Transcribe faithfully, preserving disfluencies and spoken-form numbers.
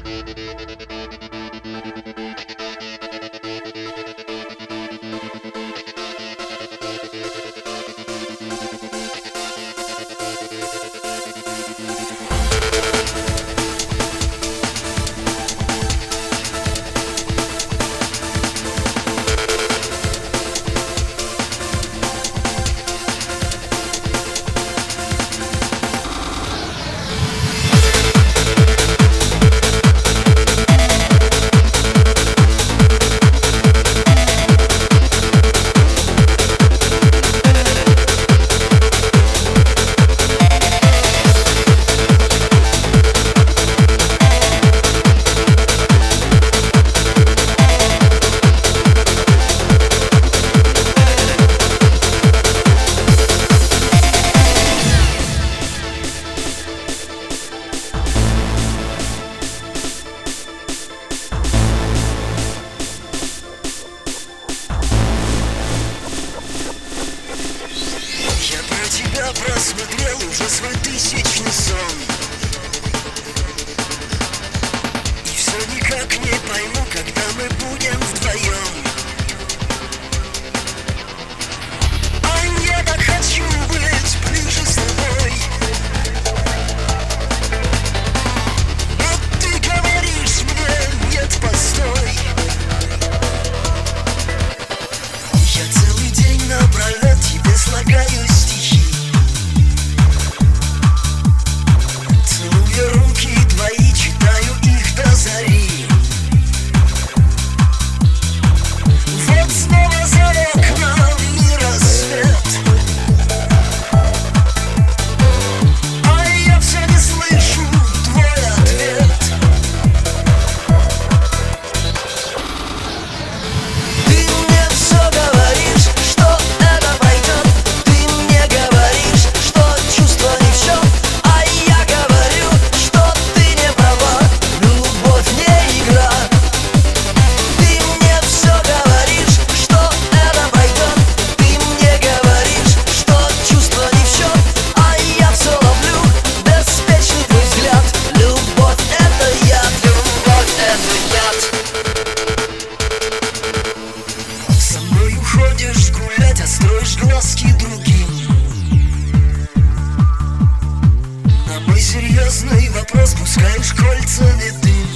Я просмотрел уже свой тысячный сон, и все никак не пойму, когда мы будем вдвоем. А я так хочу быть ближе с тобой, но ты говоришь мне: нет, постой. Я целый день напролет тебе слагаю стихи, руки твои, читаю их до зари. Вот снова за окном и рассвет, а я все не слышу твой ответ. Ты мне все говоришь, что это пойдет. Ты мне говоришь, что чувства не в счет, а я говорю, ходишь гулять, а строишь глазки другим. На мой серьезный вопрос пускаешь кольца, не ты.